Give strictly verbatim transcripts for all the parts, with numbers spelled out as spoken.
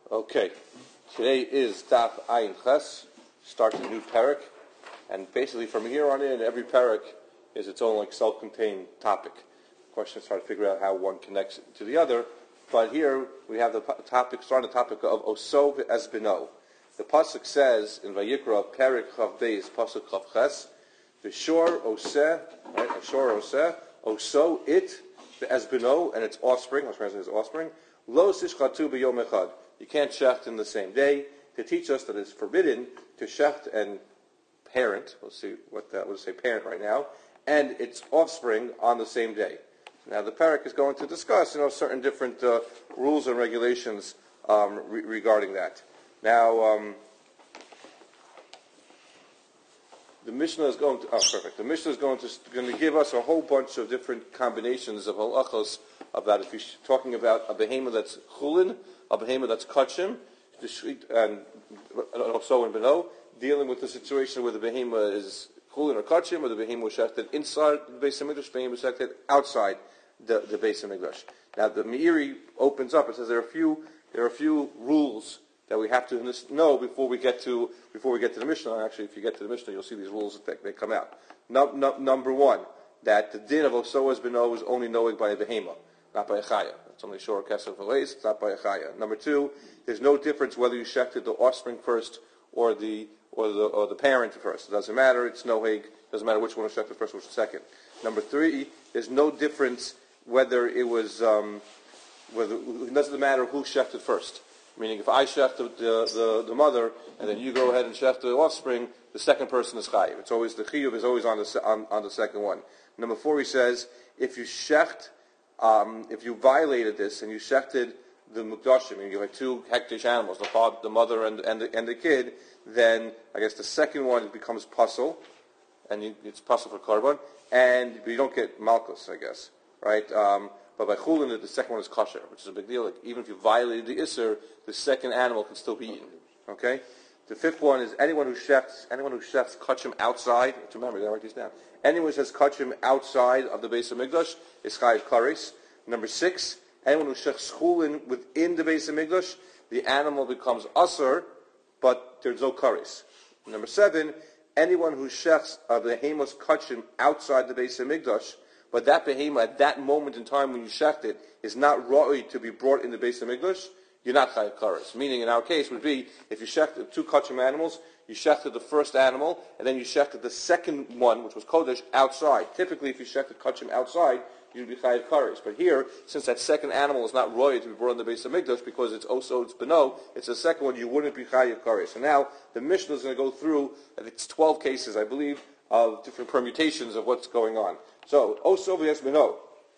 Okay, today is Daf Ayin Ches, starts a new parak, and basically from here on in, every parak is its own like self-contained topic. The question is trying to figure out how one connects to the other, but here we have the topic, starting the topic of Oso v'Ezbino. The pasuk says in Vayikra, Parak Chav Beis, pasuk Chav Ches, V'shor Oseh, right, V'shor Oseh, Oso it, v'Ezbino, and its offspring, I was translating its offspring, Lo Sishchatu b'Yom Echad. You can't shecht in the same day, to teach us that it's forbidden to shecht and parent, we'll see what that, we'll say parent right now, and its offspring on the same day. Now the parak is going to discuss, you know, certain different uh, rules and regulations um, re- regarding that. Now, um, the Mishnah is going to, oh perfect, the Mishnah is going to, going to give us a whole bunch of different combinations of halachos about if you're talking about a behemoth that's chulin, a behemoth that's kachim, and also in Beno, dealing with the situation where the behemoth is chulin or kachim, or the behemoth was shechted inside the Beis HaMikdash, the behemoth was shechted outside the, the Beis HaMikdash. Now the Meiri opens up and says there are a few there are a few rules that we have to know before we get to before we get to the Mishnah. Actually, if you get to the Mishnah, you'll see these rules that they come out. No, no, number one, that the din of Oso as Beno is only knowing by a behemoth, not by a chaya. It's only shor kesef v'leis. It's not by a chaya. Number two, there's no difference whether you shechted the offspring first or the or the or the parent first. It doesn't matter. It's no hig. It doesn't matter which one was shechted first or which was second. Number three, there's no difference whether it was um, whether it doesn't matter who shechted first. Meaning, if I shech the, the, the, the mother, and then you go ahead and shech the offspring, the second person is chayiv. It's always, the chiyuv is always on the, on, on the second one. Number four, he says, if you shecht, um, if you violated this, and you shechted the mukdashim, and you had two hektish animals, the father, the mother, and, and, the, and the kid, then, I guess the second one becomes puzzle, and you, it's puzzle for korban, and you don't get malchus, I guess, right? Um, But by chulin, the second one is kosher, which is a big deal. Like, even if you violated the isser, the second animal can still be eaten. Okay. The fifth one is anyone who shechts, anyone who shechts kachim outside. To remember, I write these down. Anyone who says kachim outside of the Beis HaMikdash is chayiv kares. Number six, anyone who shechts chulin within the Beis HaMikdash, the animal becomes asur, but there's no kares. Number seven, anyone who shechts of the hemos kachim outside the Beis HaMikdash, but that behemoth at that moment in time when you shecht it is not ra'oi to be brought in the Beis HaMikdash, you're not chayav kares. Meaning, in our case, would be if you shechted two kachim animals, you shechted the first animal, and then you shechted the second one, which was kodesh, outside. Typically, if you shechted kachim outside, you'd be chayav kares. But here, since that second animal is not ra'oi to be brought in the Beis HaMikdash because it's also it's beno, it's the second one, you wouldn't be chayav kares. So now the Mishnah is going to go through, I think it's twelve cases, I believe, of different permutations of what's going on. So, Oso v'Ezbino,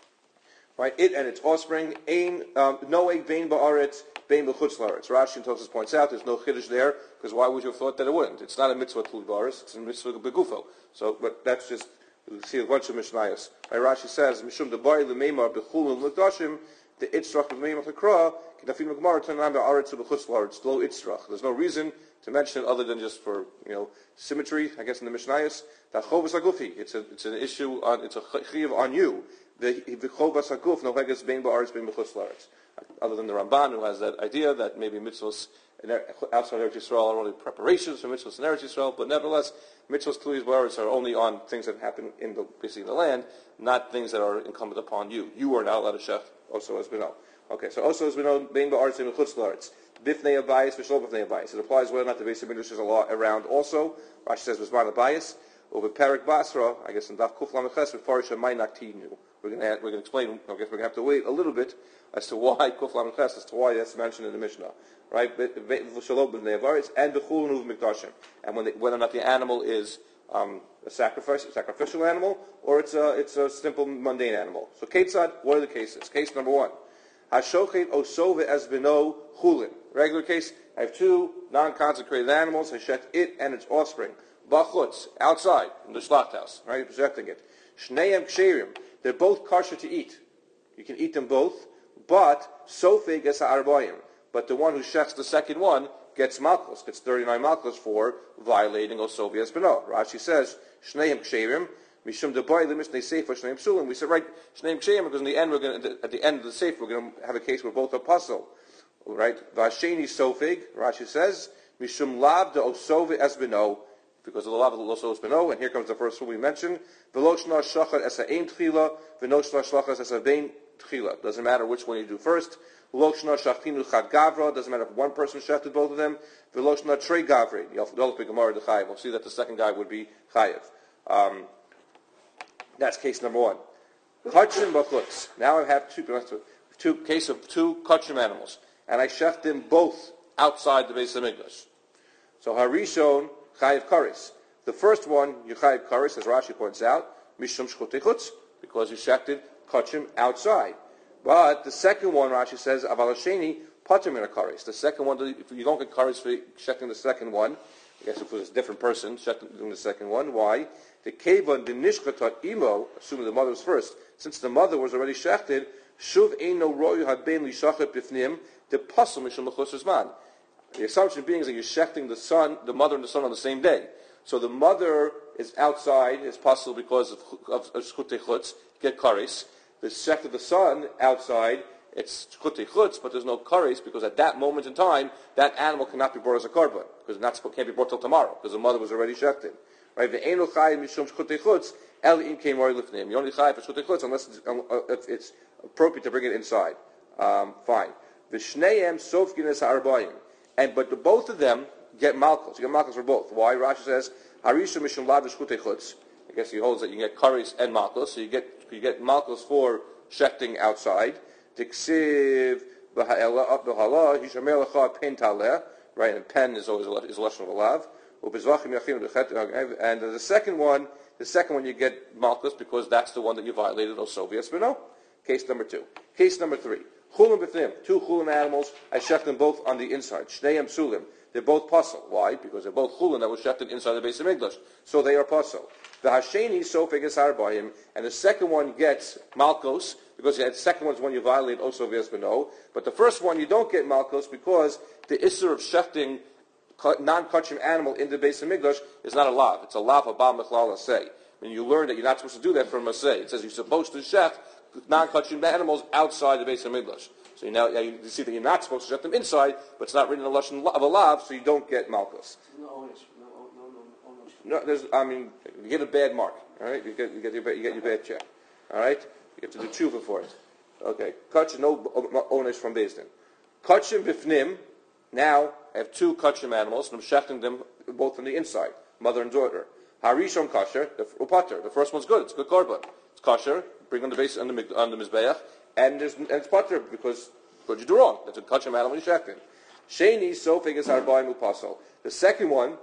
right? It and its offspring, ein no egg bein ba'aretz, bein b'chutz la'aretz. Rashi and Tosfos points out there's no chiddush there because why would you have thought that it wouldn't? It's not a mitzvah tlu ba'aretz; it's a mitzvah begufo. So, but that's just we see a bunch of mishnayos. Right? Rashi says mishum debari l'meimar b'chulun l'dashim the itzrach b'meimar l'kra kedafim l'gemara tanan ba'aretz b'chutz la'aretz lo itzrach. There's no reason to mention it other than just for, you know, symmetry, I guess in the Mishnayos. That chovas hagufi, it's a it's an issue on it's a chiyuv on you. The the chovas haguf no heges bein ba'aretz bein b'chutz la'aretz. Other than the Ramban, who has that idea that maybe mitzvos outside Eretz Yisrael are only preparations for mitzvos in Eretz Yisrael, but nevertheless mitzvos tluyos ba'aretz are only on things that happen in the basically the land, not things that are incumbent upon you. You are not allowed to shech also as beno. Okay, so also as beno bein ba'aretz bein b'chutz la'aretz. Bifnei abayis, v'shlo bifnei abayis. It applies whether or not the Beis HaMikdash is a law around also. Rashi says, v'zman abayis. Over Parak Basra, I guess in Daf Kuf Lamed Ches, v'farisha ma'inak tinu. We're going to we're going to explain, I guess we're going to have to wait a little bit as to why Kuf Lamed Ches, as to why that's mentioned in the Mishnah. Right? V'shlo bifnei abayis, and v'chulun u'v'mikdashim. And when the, whether or not the animal is um, a sacrifice, a sacrificial animal, or it's a, it's a simple mundane animal. So Ketzad, what are the cases? Case number one. Hashochet oso ve'ezbino chulin. Regular case, I have two non-consecrated animals, I shecht it and its offspring. Bachutz, outside, in the shlacht house, right, projecting it. Shneim ksherim, they're both kosher to eat. You can eat them both, but sofei gets ha'arbayim. But the one who shechts the second one gets malchus, gets thirty-nine malchus for violating oso ve'ezbino. Rashi says, Shneim ksherim, Mishum debai lemishnei sefer shneim psulim. We said right shneim ksheim because in the end we're going to, at the end of the sefer we're going to have a case where both are puzzle. right? Vasheni sofig, Rashi says, mishum lav de osove es beno, because of the lav of the osove es beno, and here comes the first one we mentioned, veloshna shachar es ha'ein tchila, venoshna shlachas es ha'vein tchila. Doesn't matter which one you do first. Veloshna shachtinu chad gavra, doesn't matter if one person shechted both of them. Veloshna trei gavri, we'll see that the second guy would be chayev. Um, that's case number one. Kachim b'chutz. Now I have two, two case of two kachim animals, and I sheft them both outside the Beis Hamikdash. So harishon chayiv karis. The first one you chayiv karis, as Rashi points out, mishum shchutei chutz, because you shefted kachim outside. But the second one, Rashi says, aval hasheni pater min karis. The second one, if you don't get karis for shefting the second one, I guess if it was a different person shefting the second one, why? The kevan the nishchatat imo, assuming the mother was first, since the mother was already shechted, shuv eino royu hadbein lishachet bifnim the pasal mishum mechus man. The assumption being is that you're shechting the son, the mother and the son on the same day. So the mother is outside, is possible because of of, of shchutei chutz, get karis. The shech of the son outside, it's shchutei chutz, but there's no karis because at that moment in time, that animal cannot be brought as a korban because it not can't be brought till tomorrow because the mother was already shechted. Right? The eino chayiv mishum shchutei chutz el im kein mori lifnim. You only chayiv for shchutei chutz unless it's, um, uh, if it's appropriate to bring it inside. Um, fine. The shneim sofkin es ha'arbayim. And but the, both of them get malchus. You get malchus for both. Why? Rashi says harisha mishum lav shchutei chutz. I guess he holds that you get karis and malchus. So you get you get malchus for shechting outside. Tiksiv b'ha'ela up b'hala hishamer lecha pen taleh. Right, and pen is always a, is a lesson of a lav. And the second one, the second one you get malchus because that's the one that you violated. Osovi espino. Case number two. Case number three. Chulin b'fnim. Two chulin animals. I sheft them both on the inside. Shneim sulim. They're both puzzle. Why? Because they're both chulin that was shefted inside the Beis Hamikdash. So they are puzzle. The hasheni sofeg es harbayim, and the second one gets malchus because the second one is when you violate osovi espino. But the first one you don't get malchus because the issur of shefting non-kachim animal in the Beis Hamikdash is not a lav. It's a lav abam mechlal asay. And you learn that you're not supposed to do that from asay. It says you're supposed to sheft non-kachim animals outside the Beis Hamikdash. So you now you see that you're not supposed to sheft them inside, but it's not written in the lashon of a lav, so you don't get malchus. No ownership. No, no, no ownership. No, there's. I mean, you get a bad mark. All right, you get you get your you get your bad check. All right, you have to do tshuva for it. Okay, kachim no owners from Beis Din. Kachim b'fnim. Now I have two kachim animals, and I'm shechting them both on the inside, mother and daughter. Harishon kasher, the upater. The first one's good; it's good korban. It's kasher. Bring on the base on the on the mizbeach, and there's and it's pater because what did you do wrong? That's a kachim animal you shechting. Sheni sofeg is harbayim upasol. The second one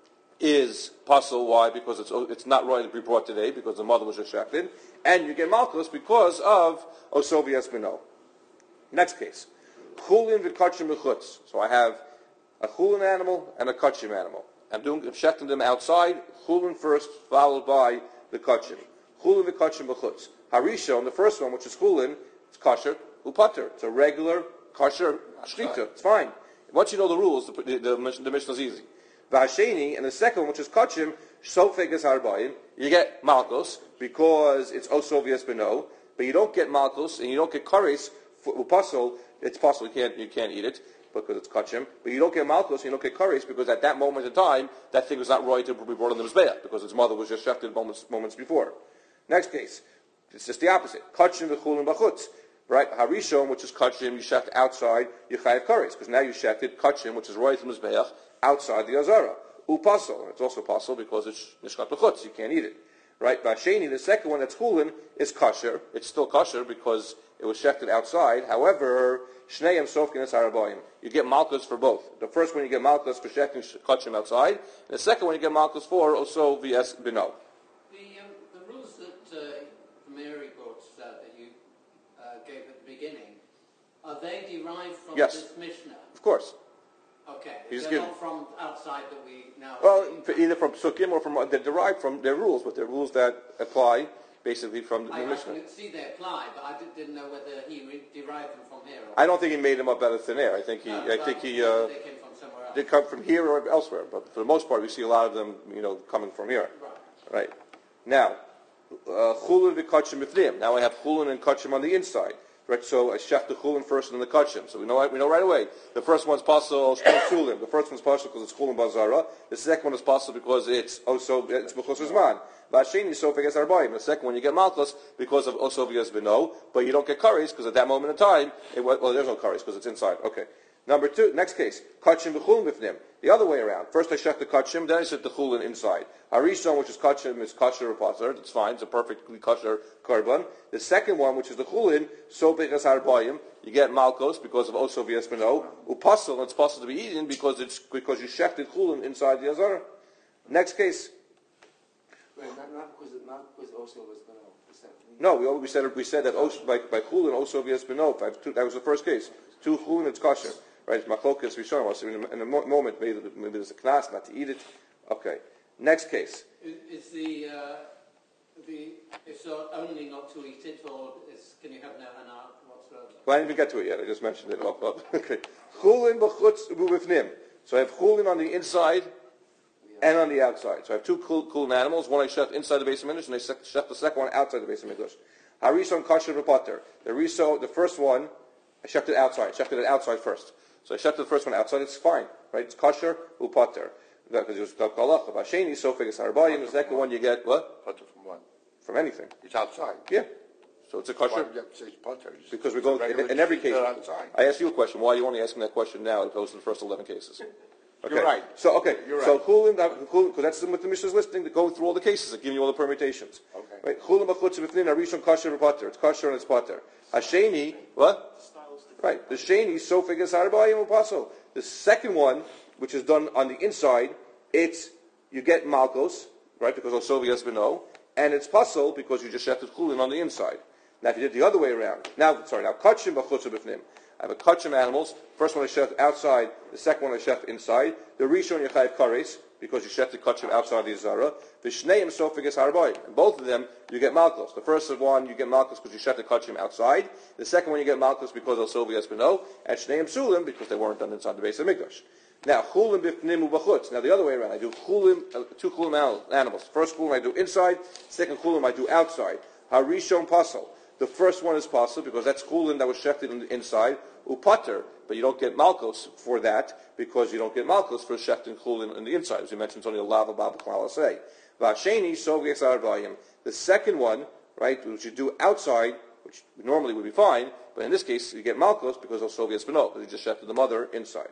is pasol. Why? Because it's it's not right to be brought today because the mother was just shechted, and you get malchus because of osovi espino. Next case. Chulin v'kachim b'chutz. So I have a chulin animal and a kachim animal. I'm doing I'm shechting them outside. Chulin first, followed by the kachim. Chulin v'kachim b'chutz. Harishon, the first one, which is chulin, it's kasher upater. It's a regular kasher shrita. It's fine. Once you know the rules, the the, the, the mission is easy. V'hasheni, and the second one, which is kachim, sofeg es harbayim. You get malchus because it's osovi espino, but you don't get malchus and you don't get kares upasol. It's possible you can't you can't eat it because it's kachim, but you don't get malchus and you don't get kares because at that moment in time that thing was not right to be brought on the mizbeach because its mother was just shefted moments moments before. Next case, it's just the opposite. Kachim v'chulin b'chutz, right? Harishon, which is kachim, you sheft outside, you chayav kares because now you shefted kachim, which is right to the mizbeach outside the azara. Upasol, it's also possible because it's nishkat b'chutz, you can't eat it. Right? Basheni, the second one that's chulin is kasher. It's still kasher because it was shefted outside. However, shneim sofkin es harabayim. You get malchus for both. The first one you get malchus for shefting kachim outside, and the second one you get malchus for also vs bino. The um, the rules that uh, Mary quotes uh, that you uh, gave at the beginning, are they derived from Yes. this Mishnah? Of course. Okay, He's they're given- not from outside that we now. Well, see. either from psukim or from they're derived from their rules, but they're rules that apply basically from the I, I Mishnah. can see they apply, but I did, didn't know whether he re- derived them from here. Or I don't think he made them up out of thin air. I think he, No, I but think he, uh, they came from somewhere else. they come from here or elsewhere. But for the most part, we see a lot of them, you know, coming from here. Right. Right. Now, chulin v'kachim b'fnim. Now I have chulin and kachim on the inside. Right, so I shech the chulin first and then the kachim. So we know we know right away. The first one's possible chulim. The first one's possible because it's chulin bazara. The second one is possible because it's also it's mechus zman. Vasheni sofeges arbaim. The second one you get malchus because of osovias beno, but you don't get kares because at that moment in time, it, well, there's no kares because it's inside. Okay. Number two, next case, kachim v'chulin b'fnim. The other way around. First I shech the kachim, then I set the chulin inside. Harishon, which is kachim, is kasher or pater. It's fine. It's a perfectly kasher korban. The second one, which is the chulin, sofeges arbaim. You get malchus because of osovias beno. Upasel, it's possible to be eaten because it's because you shechted chulin inside the azara. Next case. Wait, not, not because it, not because also was beno. No, we we said we said that os, by by chulin osovias beno. That was the first case. Two chulin, it's kasher. Right, it's machlokas rishonim. So in a, in a moment, maybe, maybe there's a knas not to eat it. Okay. Next case. Is, is the uh, the if so only not to eat it, or is, can you have no hana whatsoever? Well, I didn't even get to it yet. I just mentioned it. Up, up. Okay. Chulin b'chutz b'vifnim. So I have chulin on the inside and on the outside. So I have two chulin animals. One I shech inside the base of Mikdash, and I shech the second one outside the base of Mikdash. Harishon kasher v'pater. The riso, the first one, I shechted it outside. I shechted it outside first. So I shechted the first one outside. It's fine, right? It's kasher u'pater. Because it was kalach of Hasheni, so figures harbayim. The second one you get what? Pater from what? From anything. It's outside. Yeah. So it's a Why kasher. do you have to say it's pater? It's Because we're it's a going in, regular in every sheet case. outside. I asked you a question. Why are you only asking that question now as opposed to the first eleven cases? Okay. You're right. So okay. You're so right. chulin, because that's what the Mishnah is listing. To go through all the cases, giving you all the permutations. Okay. Right. Chulin b'chutz b'fnin arishon kasher v'pater. It's kasher and it's pater. Hasheni, what? Right. The sheni so figures harbayim upaso. The second one, which is done on the inside, it's you get malchus, right? Because osovi has been no, and it's pasul because you just shechted chulin on the inside. Now, if you did the other way around, now sorry, now kachim b'chutz b'fnim. I have a kachim animals. First one I shech outside. The second one I shech inside. The rishon you chayav kares because you shech the kachim outside the zara. The shneim so figures harbayim. And both of them you get malchus. The first one you get malchus because you shech the kachim outside. The second one you get malchus because osovi has been no, and shneim sulim because they weren't done inside the base of Mikdash. Now, chulin b'fnim u'b'chutz. Now, the other way around. I do chulin, uh, two chulin animals. First chulin I do inside. Second chulin I do outside. Harishon pasal. The first one is pasal because that's chulin that was shechted on the inside. Upater. But you don't get malchus for that because you don't get malchus for shechting chulin on the inside. As we mentioned, it's only a lava baba klal say. V'asheni so v'yesar bayim. The second one, right, which you do outside, which normally would be fine, but in this case you get malchus because of soviet benot, because you just shechted the mother inside.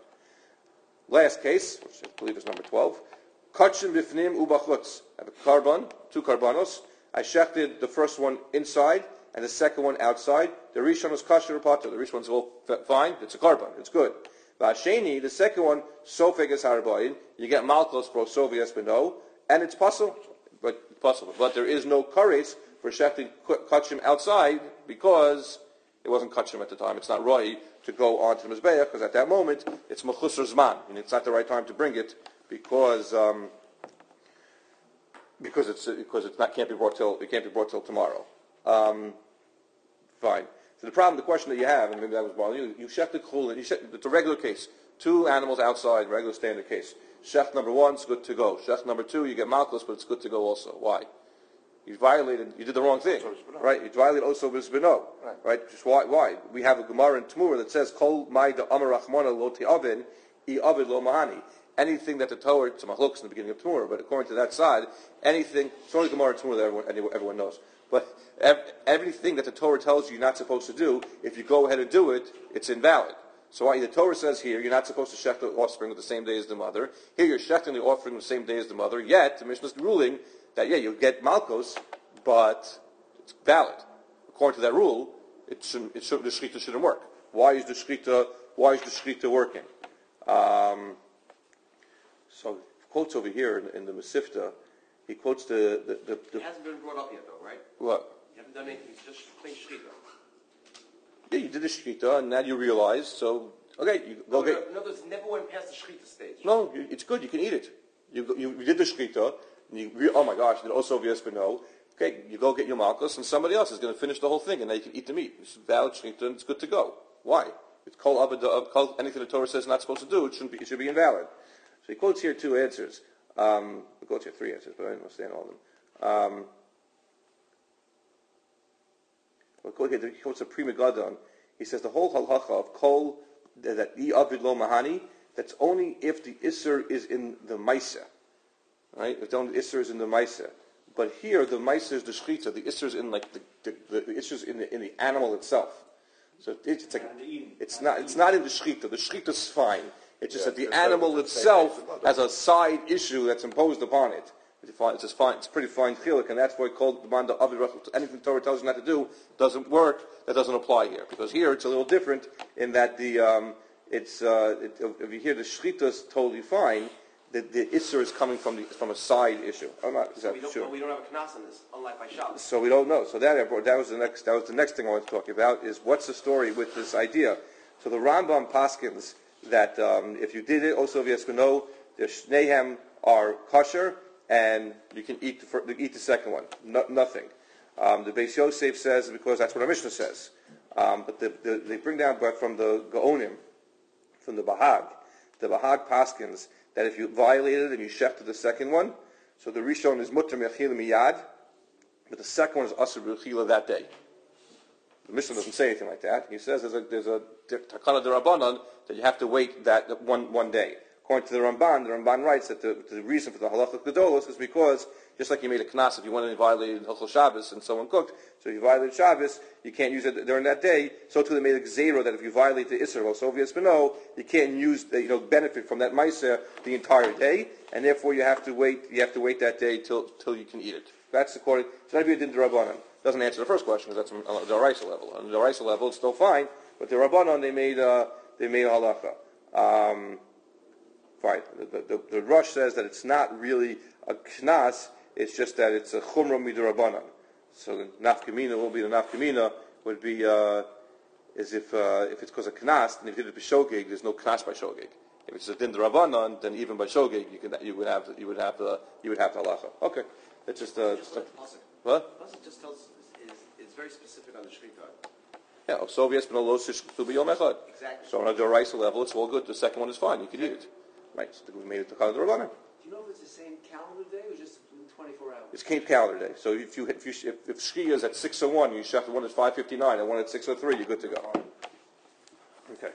Last case, which I believe is number twelve, kachim b'fnim ubachutz. I have a carbon, two carbonos. I shechted the first one inside and the second one outside. The rishon is kasher pater. The rishon one's all fine. It's a carbon. It's good. V'asheni, the second one, sofeg es harbayin. You get malchus pro sovias beno, and it's possible, but possible. But there is no kares for shechting kachim outside because it wasn't kachim at the time. It's not roi to go on to the mizbeach because at that moment it's mechusar zman, and it's not the right time to bring it because um, because it's because it's not can't be brought till it can't be brought till tomorrow. Um, fine. So the problem, the question that you have, and maybe that was bothering you, you shech the chulin. You shech, it's a regular case. Two animals outside, regular standard case. Shech number one is good to go. Shech number two, you get malchus, but it's good to go also. Why? You violated. You did the wrong thing, right? You violated also b'sbeno, right? Right? Just why? Why? We have a Gemara in Tmura that says Kol Ma'ida Amar Rachmana Lo Ti'avin I Avid Lo Mahani. Anything that the Torah, it's a machlokes in the beginning of Tmura, but according to that side, anything. It's only Gemara in Tmura that everyone, everyone knows. But everything that the Torah tells you you're not supposed to do, if you go ahead and do it, it's invalid. So why the Torah says here you're not supposed to shech the offspring with the same day as the mother. Here you're shechting the offspring with the same day as the mother. Yet the Mishnah is ruling that yeah, you get malchus, but it's valid. According to that rule, it shouldn't, it shouldn't, the shechita shouldn't work. Why is the shechita? Why is the shechita working? Um, so quotes over here in, in the Masifta, he quotes the the, the, the It hasn't been brought up yet, though, right? what? You haven't done anything. It's just plain shechita. Yeah, you did the shechita, and now you realize. So okay, you go No, get. in other words, never went past the shechita stage. No, you, it's good. You can eat it. You you, you did the shechita, and you re- oh my gosh, you did also v'espino. Okay, you go get your malchus, and somebody else is going to finish the whole thing, and now you can eat the meat. It's valid shechita, and it's good to go. Why? It's kol abed, anything the Torah says not supposed to do, it shouldn't be. It should be invalid. So he quotes here two answers. Um, he quotes here three answers, but I don't understand all of them. Um, he quotes a Prima Gadon. He says the whole halacha of kol that i avid lo mahani. That's only if the isser is in the maisa, right? If the isser is in the maisa. But here the maisa is the shchita. The isser is in like the the, the, the isser is in the in the animal itself. So it's, it's like it's not it's not in the shchita. The shchita is fine. It's just Yeah, that the it's animal better to say itself it's another. has a side issue that's imposed upon it. It's fine. It's, just fine, it's pretty fine chilik, and that's why called the manda avid. Anything Torah tells you not to do doesn't work. That doesn't apply here because here it's a little different in that the um, it's uh, it, if you hear the shchita is totally fine, the, the isser is coming from the from a side issue. I'm not So exactly we don't, sure. but we don't have a knas on this, unlike by Shabbos. So we don't know. So that I brought, that was the next that was the next thing I wanted to talk about is what's the story with this idea. So the Rambam paskins that um, if you did it, also v'yesveno, the shnehem are kosher and you can eat the, fir- eat the second one. No, nothing. Um, the Beis Yosef says because that's what our Mishnah says. Um, but the, the, they bring down but from the Gaonim, from the Bahag, the Bahag paskins that if you violated and you shechted the second one, so the Rishon is mutter mechil miyad, but the second one is asur b'chila that day. The Mishnah doesn't say anything like that. He says there's a there's a takana derabanan that you have to wait that one one day. According to the Ramban, the Ramban writes that the, the reason for the halacha gedolos is because just like you made a knas if you went and violated Hilchos Shabbos and someone cooked, so if you violated Shabbos, you can't use it during that day. So too they made a gzeiro that if you violate the Isser of Soviet Spino, you can't use the, you know benefit from that ma'aser the entire day, and therefore you have to wait. You have to wait that day till till you can eat it. That's according. So that'd be a din derabanan. Doesn't answer the first question because that's on the Daraisa level. On the Daraisa level, it's still fine, but the Rabbanon they made uh, they made a halacha. Um, fine. The, the, the Rosh says that it's not really a knas; it's just that it's a chumrah midrabanan. So the nafkamina will be the nafkamina would be uh, as if uh, if it's because of knas, and if you did it by shogeg, there's no knas by shogeg. If it's a din derabanan, then even by shogeg, you can you would have you would have the you would have the halacha. Okay, it's just uh, Just just like a, the pasuk. what? The pasuk just tells us is it's very specific on the shechita. Yeah, so yes, but no lo shishtu b'yom echad. Exactly. So on a Doraisa level, it's all good. The second one is fine. You can eat it. Right. So we made it to Chal D'Rabbanan. Do you know if it's the same calendar day or just twenty-four hours? It's Cape calendar day. So if you if you if, if Shkia is at six oh one, you shech one at five fifty-nine and one at six oh three, you're good to go. Okay.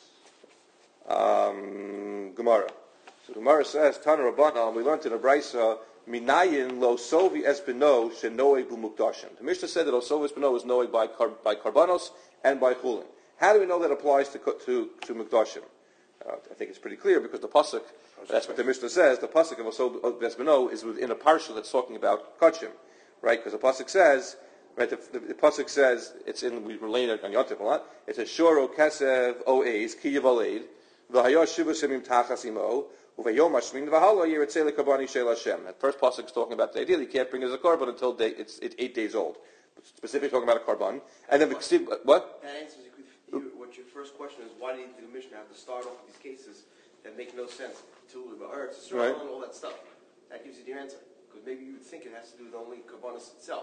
Um, Gemara. So Gemara says, Tana Rabbanan, we learned in the Brisa, Minayin lo sovi espino shenoe b'mukdashim. The Mishnah said that sovi espino is noe by car, by karbanos and by chulin. How do we know that applies to to to mukdashim? Uh, I think it's pretty clear because the pasuk, that's what the Mishnah says. The pasuk of sovi espino is within a parsha that's talking about kachim, right? Because the pasuk says, right? The, the, the pasuk says it's in we relate it on Yontif a lot. It says shoro kesev o eis ki yavaleid v'hayosh shiva shemim tachas imo. That first pasuk is talking about the idea that you can't bring it as a korban until day, it's, it's eight days old. Specifically talking about a korban. And then the what? That answers your, what your first question is. Why did the Mishnah have to start off with these cases that make no sense? Tulu, Eretz, Right. and all that stuff. That gives you the answer. Because maybe you would think it has to do with only korbanos itself.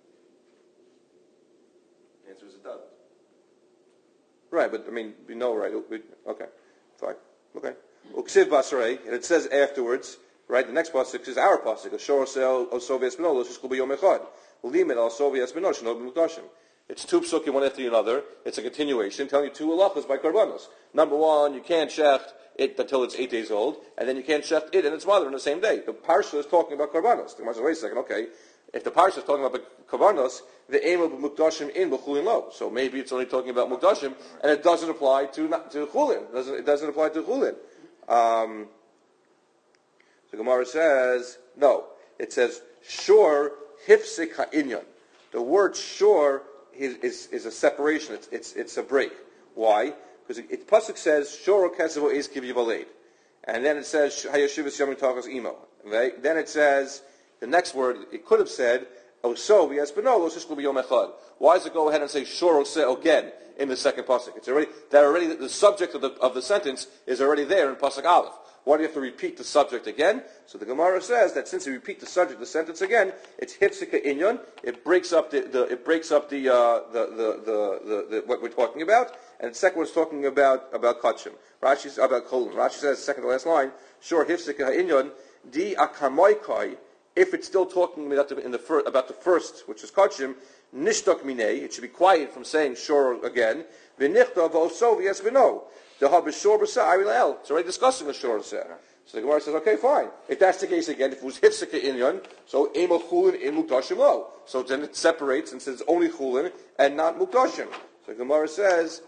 The answer is it doesn't. Right, but I mean, we know, right? We, okay, fine. Okay. Uksiv basarei, and it says afterwards, right? The next pasuk is our pasuk. Ashor sel osovi espinol shishkul b'yom echad. Ulimid al osovi espinol shenol b'mukdashim. It's two psukim one after the other. It's a continuation telling you two halachas by karbanos. Number one, you can't shecht it until it's eight days old, and then you can't shecht it and its mother on the same day. The parsha is talking about karbanos. The Gemara says, wait a second, okay. If the parsha is talking about karbanos, the aim of mukdashim in b'chulin lo. So maybe it's only talking about mukdashim, and it doesn't apply to to chulin. It doesn't, it doesn't apply to chulin. Um, the Gemara says, no. It says, shor hifsik ha'inyan. The word shor is, is, is a separation. It's, it's, it's a break. Why? Because it, it pasuk says, shor kesevo eis kiv yivaled. And then it says, hayashivas yamin tachas imo. Right? Then it says, the next word, it could have said, oso v'yespinolo shishkul b'yom echad. Why does it go ahead and say shor ose again in the second pasuk? It's already that already the subject of the of the sentence is already there in pasuk aleph. Why do you have to repeat the subject again? So the Gemara says that since you repeat the subject of the sentence again, it's hifsika inyon. It breaks up the, the it breaks up the, uh, the, the, the, the the what we're talking about. And the second one's talking about about kachim. Rashi's about kolon. Rashi says second to last line. Sure hifsika inyon di akamoikai If it's still talking about the, in the fir, about the first, which is kachim, nishtok minei, it should be quiet from saying shor again. V'nichtav v'oso v'yes v'no. The hab is shor b'sa arilel. It's already discussing a shor b'sa. So the Gemara says, okay, fine. If that's the case again, if it was hifsika inyan, so ema chulin in muktashim lo. So then it separates and says only chulin and not muktashim. So the Gemara says,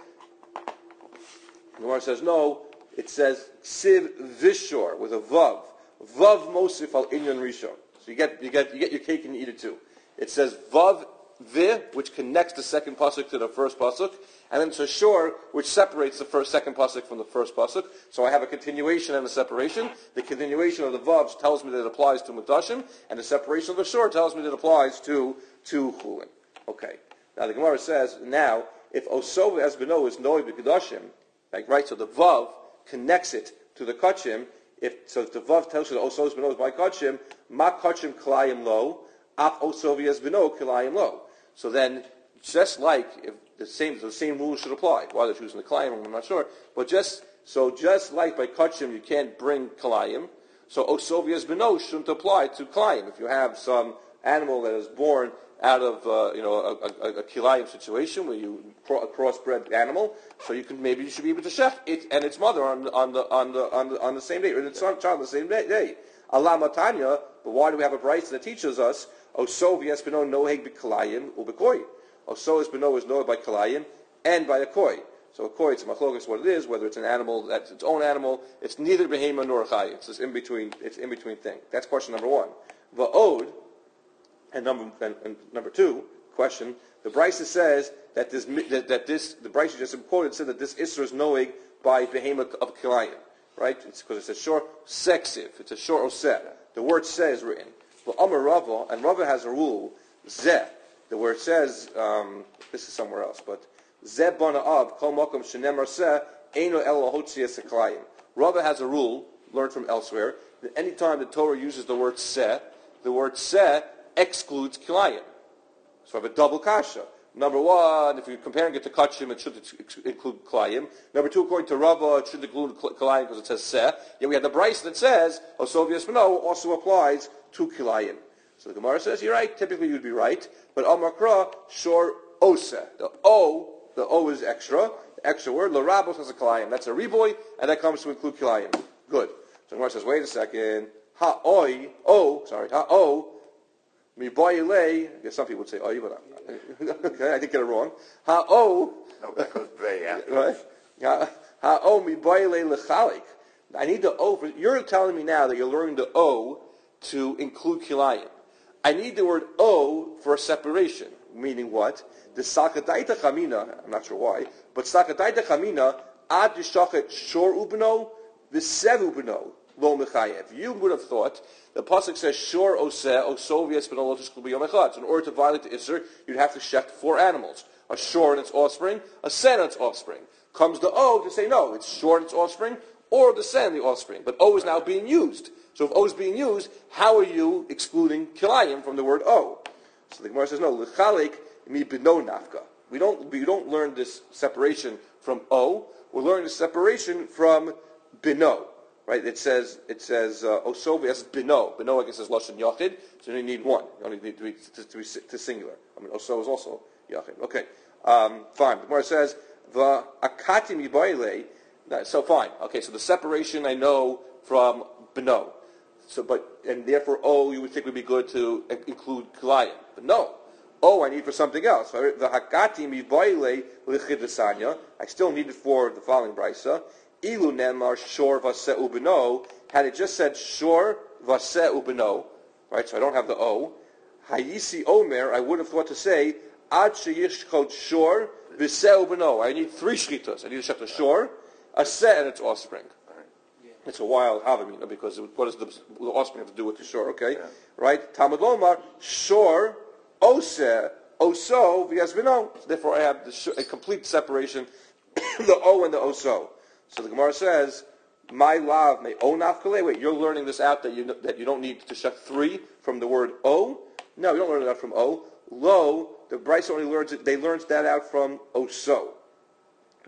the Gemara says no. It says siv vishor with a vav. Vav mosif al inyan rishon. So you get you get you get your cake and you eat it too. It says vav vi, which connects the second pasuk to the first pasuk, and then it's a shor, which separates the first second pasuk from the first pasuk. So I have a continuation and a separation. The continuation of the vav tells me that it applies to mutashim, and the separation of the shor tells me that it applies to to chulin. Okay. Now the Gemara says now if osov as beno is noi b'kedashim, like right, so the vav connects it to the kachim. If so, if the vav tells you that osov beno is by kachim, ma kachim klayim lo, af osov as beno klayim lo. So then, just like if the same the same rules should apply. Why they're choosing the klayim, I'm not sure. But just so just like by kachim you can't bring klayim, so osov as beno shouldn't apply to klayim. If you have some animal that is born out of uh, you know a, a, a kilayim situation where you cro- a crossbred animal, so you can maybe you should be able to chef it and its mother on the on the on the on the, on the same day, or its child on the same day. day. Allah matanya, but why do we have a brayso that teaches us osov yes beno noheg b'kilayim u'b'koi? Osov yes beno is noheg by kilayim and by a koi. So a koi, it's a machlokas what it is, whether it's an animal that's its own animal. It's neither behema nor chay. It's this in between. It's in between thing. That's question number one. Va'od. And number and, and number two question: the Brisa says that this that, that this the Brisa just quoted said that this Isra is noeg by behema of kilayim, right? It's because it's a short sexiv. It's a short oseh. The word "seh" is written. But Amar Rava, and Rava has a rule zeh. The word says um, this is somewhere else, but zeh bana av kol makom shenemar seh eino el lahotzias kilayim. Rava has a rule learned from elsewhere that any time the Torah uses the word "seh," the word "seh" excludes kilayim. So I have a double kasha. Number one, if you're comparing it to kachim, it should include kilayim. Number two, according to Rava, it should include kilayim because it says seh. Yet we have the Brisa that says osov yesmeno also applies to kilayim. So the Gemara says, you're right, typically you'd be right, but al makra, shor oseh. The O, the O is extra, the extra word, l'rabos has a kilayim. That's a riboy, and that comes to include kilayim. Good. So the Gemara says, wait a second, ha-oi, O, sorry, ha-o, Mi boyle, I guess some people would say oh, but I, okay, I didn't get it wrong. Ha o, no, because they have right? Ha o mi boyle lechalik. I need the o. For, you're telling me now that you're learning the o to include kilayim. I need the word o for a separation. Meaning what? The sakadaita chamina. I'm not sure why, but sakadaita chamina ad yishachet shor ubno v'sev ubno. Lo mechayev. You would have thought the pasuk says shor oseh osov yes but all will be yom echad. So in order to violate the isser, you'd have to shecht four animals: a shor and its offspring, a sen and its offspring. Comes the o to say no, it's shor and its offspring, or the sen and the offspring. But o is now being used. So if o is being used, how are you excluding kilayim from the word o? So the Gemara says no. L'chalik mi b'no nafka. We don't we don't learn this separation from o. We're learning the separation from b'no. Right, it says it says osov as bino. Bino, I guess, is lashon yachid. So you only need one. You only need to be to, to, be, to singular. I mean, osov is also yachid. Okay, um, fine. The Gemara says the akati mibayle. So fine. Okay, so the separation I know from bino. So, but and therefore, oh, you would think would be good to include kilayim. But no, oh, I need for something else. The hakati mibayle lichidasanya. I still need it for the following brisa. Ilu nemar shor vaseh ubino. Had it just said shor vaseh ubino, right? So I don't have the o. Hayisi omer. I would have thought to say ad sheyishchot shor vaseh ubino. I need three shchitas. I need to shech the shor, a seh, and its offspring. Yeah. It's a wild havamina because what does the, the offspring have to do with the shor? Okay, yeah. Right? Talmud Lomar shor oseh oso v'yasbino. Therefore, I have the shor, a complete separation, the o and the oso. So the Gemara says, "My love may o nafkale." Wait, you're learning this out that you that you don't need to shech three from the word o. No, you don't learn that from o. Lo, the Brisa only learns it. They learns that out from oso, right?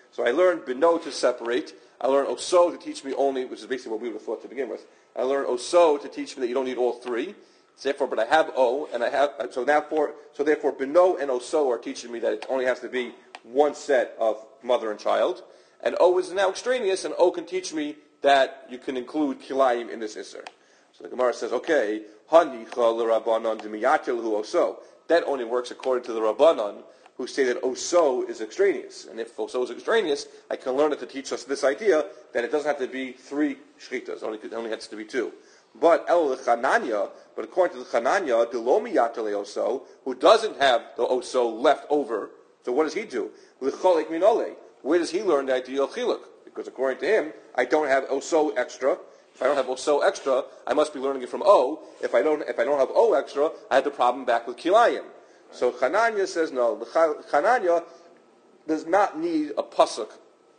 So I learned bino to separate. I learned oso to teach me only, which is basically what we would have thought to begin with. I learned oso to teach me that you don't need all three. So therefore, but I have o, and I have so therefore, so therefore, bino and oso are teaching me that it only has to be one set of mother and child. And o is now extraneous, and o can teach me that you can include kilayim in this isser. So the Gemara says, okay, hanicha l'Rabbanan d'miyatil hu oso. That only works according to the Rabbanan, who say that oso is extraneous. And if oso is extraneous, I can learn it to teach us this idea that it doesn't have to be three shchitas, only it only has to be two. But el Chananya, but according to the Chananya, the lo miyatil oso, who doesn't have the oso left over, so what does he do? L'cholek minole. Where does he learn the idea of chiluk? Because according to him, I don't have oso extra. If I don't have oso extra, I must be learning it from o. If I don't, if I don't have o extra, I have the problem back with kilayim. So Chananya says no. Chananya does not need a pasuk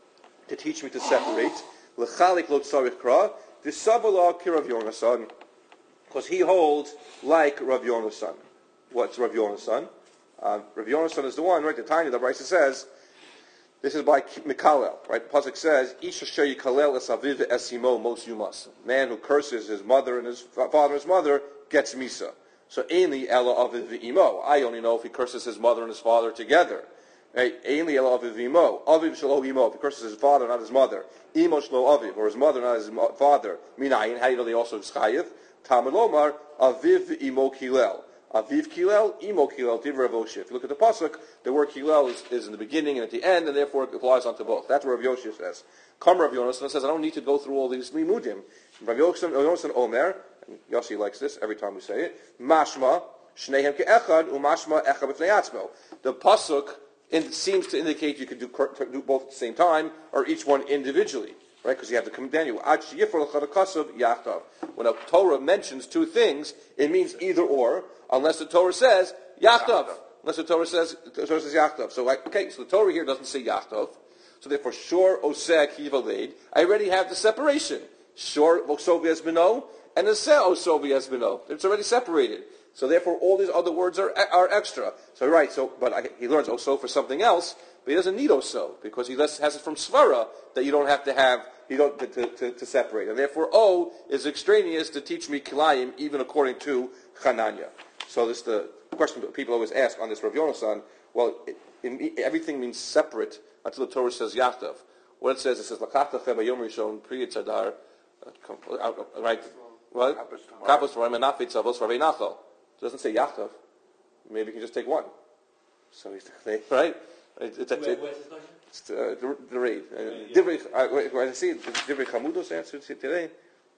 to teach me to separate. L'chalik lo tzarich kra. Disavala ki Rav Yonasan, because he holds like Rav Yonasan. What's Rav Yonasan? Uh, Rav Yonasan is the one, right? The Tanya, the Brisa says. This is by Mikalel, right? The pasuk says, "Ish asher yikalel es aviv esimo mos yumas." Man who curses his mother and his father and his mother gets misa. So ainli ela aviv v'imo. I only know if he curses his mother and his father together. Right? Ainli ela aviv v'imo. Aviv shelo imo. If he curses his father, not his mother. Imo shelo aviv, or his mother, not his father. Minayin. How do you know they also chayiv? Talmud lomar aviv v'imo kilel. Aviv kilel, imo kilel, divrei Rav Oshia. If you look at the pasuk, the word kilel is, is in the beginning and at the end, and therefore it applies onto both. That's what Rav Oshia says. Come Rav Yonasan says, I don't need to go through all these limudim. Rav Yonasan Omer, and Yossi likes this every time we say it, mashma, shnehem ke'echad, umashma echad b'fnei atzmo. The pasuk in, seems to indicate you can do, do both at the same time, or each one individually. Right, because you have to come down. When a Torah mentions two things, it means either or, unless the Torah says yachtav. Unless the Torah says the Torah says yachtav. So, like, okay, so the Torah here doesn't say yachtav. So therefore, shor oseh kivaled. I already have the separation. Shor osovi esbino and oseh osovi esbino. It's already separated. So therefore, all these other words are are extra. So right. So, but I, he learns oso for something else. But he doesn't need oso because he has it from svara that you don't have to have you don't to, to, to, to separate, and therefore o is extraneous to teach me kilayim even according to Chananya. So this is the question that people always ask on this Rav Yonasan. Well, it, it, everything means separate until the Torah says yachtav. What it says, it says lakachta cheva yom rishon pri yitzadar, right? What? Kapos v'rayim anafit tzavos v'rei nachal. It doesn't say yachtav. Maybe you can just take one. So he's right. It, it, it, Where, where's this question? It's uh, the, the raid. Uh, Divrei, uh, I see Divrei Chamudos answer today.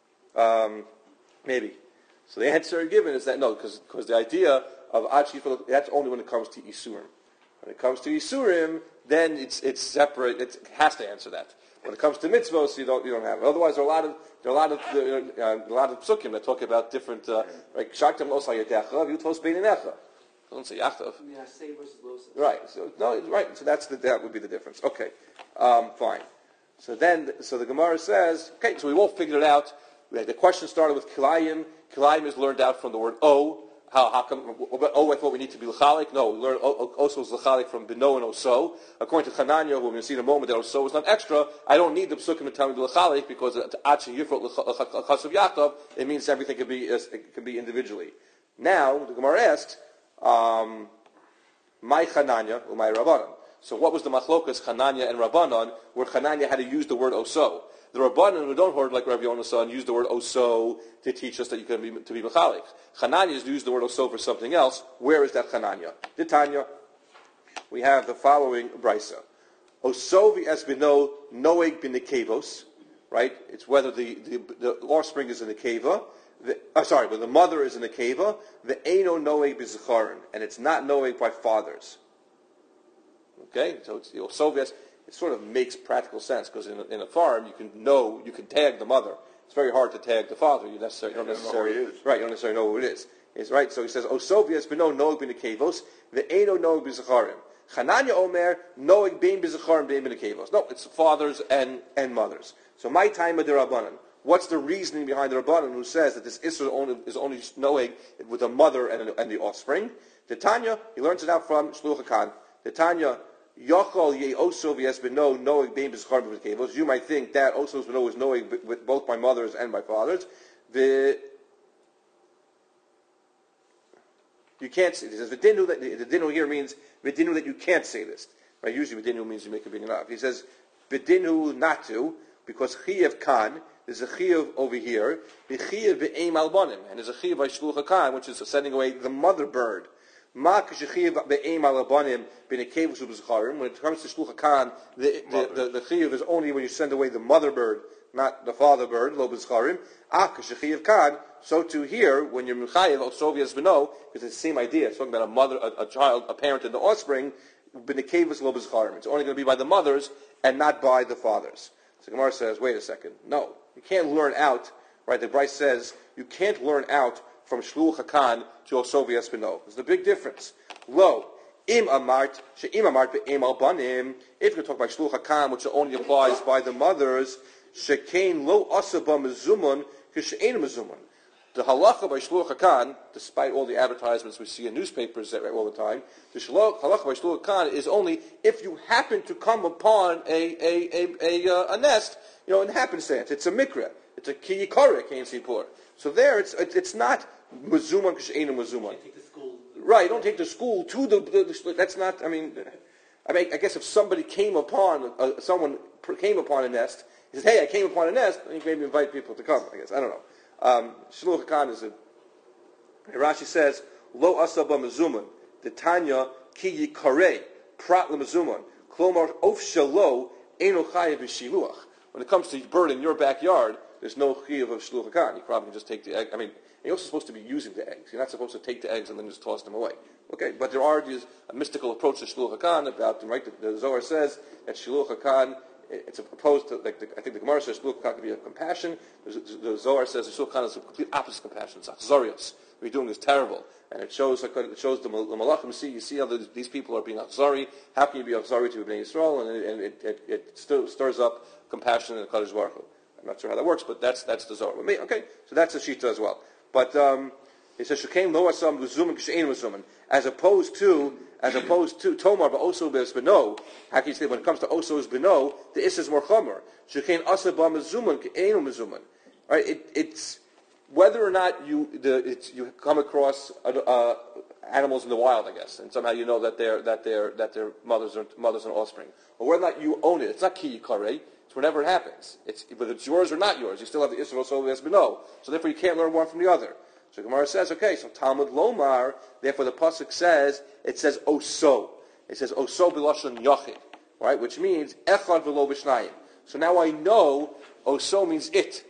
Um, maybe. So the answer given is that no, because the idea of Achifel, that's only when it comes to Isurim. When it comes to Isurim, then it's it's separate. It has to answer that. When it comes to mitzvos, you don't you don't have it. Otherwise, there are a lot of there are a lot of uh, a lot of psukim that talk about different uh, like Shaktam Los Hayatecha, Yutos Beininecha. Doesn't say yachtav. Yeah, say versus lo say. Right. So no, right. So that's the that would be the difference. Okay, um, fine. So then, so the Gemara says, okay. So we all figured it out. We had, the question started with kilayim. Kilayim is learned out from the word o. How, how come? Oh, I thought we need to be l'chalik. No, we learned also is l'chalik from bino and oso. According to Chananya, who we're going to see in a moment, that oso is not extra. I don't need the psukim to tell me the l'chalik because achi yifrot l'chasav yachtav. It means everything can be it can be individually. Now the Gemara asks. Um, my Chananya, or my Rabbanan. So what was the machlokas Chananya and Rabbanan, where Chananya had to use the word oso? The Rabbanan who don't hold like Rabbi Yonasan use the word oso to teach us that you can be to be mechalik. Chananya is to use the word oso for something else. Where is that Chananya? The Tanya. We have the following brisa: Oso v'esbino noeg b'nekevos. Right? It's whether the, the, the offspring is in the keva. The, uh, sorry, but the mother is in the keva, the eino noeg b'zecharon, and it's not noeg by fathers. Okay, so it's, you know, Soviets, it sort of makes practical sense because in a, in a farm you can know, you can tag the mother. It's very hard to tag the father. You necessarily don't necessarily know right. You don't necessarily know who it is. It's right. So he says, "O Soviets b'no noeg b'nekevos, the eino noeg b'zecharon." Chananya Omer noeg bein b'zecharon bein b'nekevos. No, it's fathers and and mothers. So my time of the Rabbanan. What's the reasoning behind the Rabbanan who says that this Isra only, is only knowing with a mother and, and the offspring? The Tanya, he learns it out from Shluch HaKan. The Tanya, Yochol ye also v'es beno knowing being b'schar b'kevos. You might think that also beno is knowing with both my mothers and my fathers. The you can't say this. He says v'dinu that the dinu here means v'dinu that you can't say this. Right? Usually v'dinu means you make a big enough. He says v'dinu not to because chiyav kan. There's a chiyav over here. The chiyav be'eim albanim, and there's a chiyav by shluch hakan, which is sending away the mother bird. Ma k'shechiyav be'eim albanim b'nei kevus u'b'zcharim. When it comes to shluch hakan, the the the, the chiyav is only when you send away the mother bird, not the father bird. Lo b'zcharim. Ah k'shechiyav kan. So too here, when you're mechayev also v'yas b'no, because it's the same idea. It's talking about a mother, a, a child, a parent, and the offspring. B'nei kevus lo b'zcharim. It's only going to be by the mothers and not by the fathers. So Gemara says, wait a second, no. You can't learn out, right? The Bryce says you can't learn out from Shluch HaKan to Osovi Espino. There's a big difference. Lo, im amart, she'im amart be'im albanim. If you talk about Shluch HaKan, which only applies by the mothers, she'kein lo asaba mezuman, k'she'ein mezuman. The halacha by Shluch HaKan, despite all the advertisements we see in newspapers all the time, the halacha by Shluch HaKan is only if you happen to come upon a a a, a, uh, a nest. You know, in happenstance, it's a mikra. It's a ki yikara, Kain Sipur. So there, it's it's not mazuman k'she'enu mazuman. Take the school. Right, you don't take the school to the, the, the that's not, I mean, I mean, I guess if somebody came upon, uh, someone came upon a nest, he says, hey, I came upon a nest, and you maybe invite people to come, I guess, I don't know. Um, Shluch HaKan is a, Rashi says, lo asaba mazuman, the Tanya ki yikare, prat l'mazuman, klomar of shalo, eno chayev v'shiluach. When it comes to bird in your backyard, there's no chiyuv of shluch hakan. You probably can just take the egg. I mean, you're also supposed to be using the eggs. You're not supposed to take the eggs and then just toss them away. Okay, but there are these a mystical approach to shluch hakan about right. The, the Zohar says that shluch hakan it's opposed to like the, I think the Gemara says shluch hakan could be a compassion. The, the Zohar says the shluch hakan is a complete opposite of compassion. It's achzarios. What you're doing is terrible, and it shows like it shows the, the malachim see you see how the, these people are being achzari. How can you be achzari to Bnei Yisrael? And it, and it, it, it still stirs up compassion in the Kadosh Baruch Hu. I'm not sure how that works, but that's that's the Zohar. Okay, so that's the Shita as well. But um, it says Shekaim lo asam l'zuman k'she'ein l'zuman, as opposed to as opposed to Tomar ba'oso b'no. How can you say when it comes to osos b'no, the is is more chomer. Shekaim asa ba'mezuman k'ein mezuman. Right? It, it's whether or not you the it's, you come across uh, uh, animals in the wild, I guess, and somehow you know that they're that they're that they're mothers or mothers and offspring, or whether or not you own it. It's not ki yikare. Whenever it happens, it's whether it's yours or not yours, you still have the Israel so as beno. So therefore, you can't learn one from the other. So Gemara says, okay, so Talmud Lomar. Therefore, the pasuk says it says oso. It says oso b'lashon yachid, right? Which means echad v'lo b'shnayim. So now I know oso means it.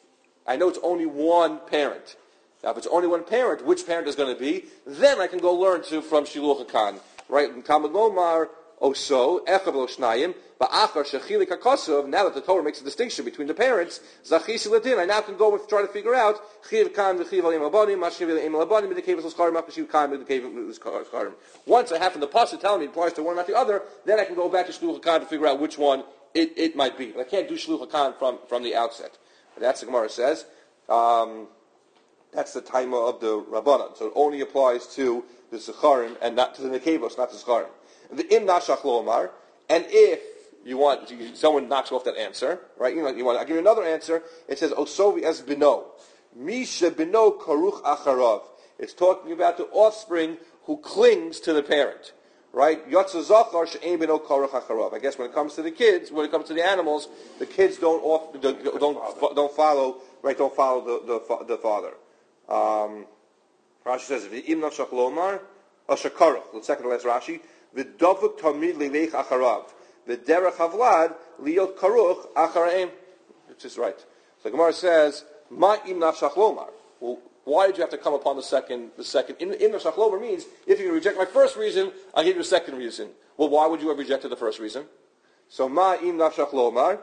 I know it's only one parent. Now, if it's only one parent, which parent is going to be? Then I can go learn to from Shiluch HaKan, right? In Talmud Lomar. Oso, echad v'lo shnayim, ba'achar shechilik hakosov. Now that the Torah makes a distinction between the parents, zachisi ladin. I now can go and try to figure out chiv kan v'chiv alim labanim, mashiv alim labanim, b'dekev l'skarim, mashiv kan b'dekev l'skarim. Once I have from the pasuk telling me it applies to one, not the other, then I can go back to shluch hakan to figure out which one it, it might be. But I can't do shluch hakan from from the outset. But that's the Gemara says. Um, that's the time of the Rabbanan. So it only applies to the Zecharim and not to the Nekevos, not the Zecharim. The im nashach lomar, and if you want, someone knocks off that answer, right? You know, you want. I'll give you another answer. It says osovi as bino, misha bino karuch acharav. It's talking about the offspring who clings to the parent, right? Yotza zachar she'ein bino karuch acharav. I guess when it comes to the kids, when it comes to the animals, the kids don't off, don't don't follow, right? Don't follow the the, the father. Um, Rashi says im nashach lomar, or shakaruch. The second to last Rashi. V'davuk tamid lileich acharav. V'derech havlad liot karuch acharaim. Which is right. So Gemara says, Ma im nafshach lomar. Well, why did you have to come upon the second? The second im nafshach lomar means if you reject my first reason, I'll give you a second reason. Well, why would you have rejected the first reason? So Ma im nafshach lomar.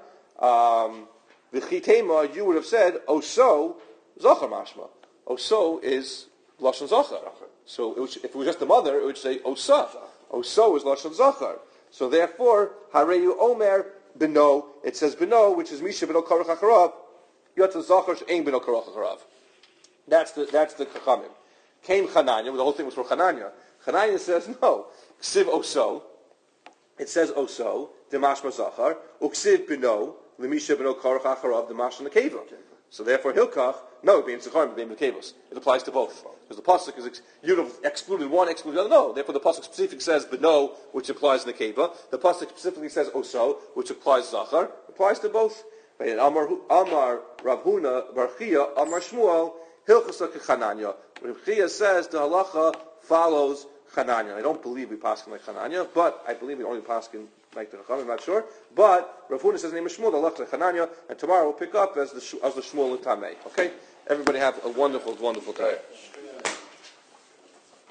V'chitema, you would have said, Oso zachar mashma. Oso is lashon zachar. So it would, if it was just the mother, it would say Osa. Oso is lashon zachar. So therefore, hareyu omer beno. It says beno, which is misha beno karuch acharav. Yotza zachar she'ein beno karuch acharav. That's the that's the chachamim. Came Chananya. The whole thing was for Chananya. Chananya says no. Ksiv oso. it says oso, demashma zachar, uksiv bino, lemisha bino karach acharav, demash nekeva. So therefore, hilkach, no, being tzachar, being nekevos. It applies to both. Because the pasuk is, ex- you'd have excluded one, excluded the other. No, therefore the pasuk specifically says bino, which applies nekeva. The pasuk specifically says oso, which applies zachar. Applies to both. And Amar, Amar Rav Huna, Bar Chia, Amar Shmuel, hilchasa kechananya. Rav Chia says the halacha follows Chananya. I don't believe we pass like Chananya, but I believe we only pass like the Chacham. I'm not sure. But Rav Huna says the name of Shmuel, the halacha Chananya, and tomorrow we'll pick up as the as the Shmuel and Tamei. Okay, everybody have a wonderful, wonderful day.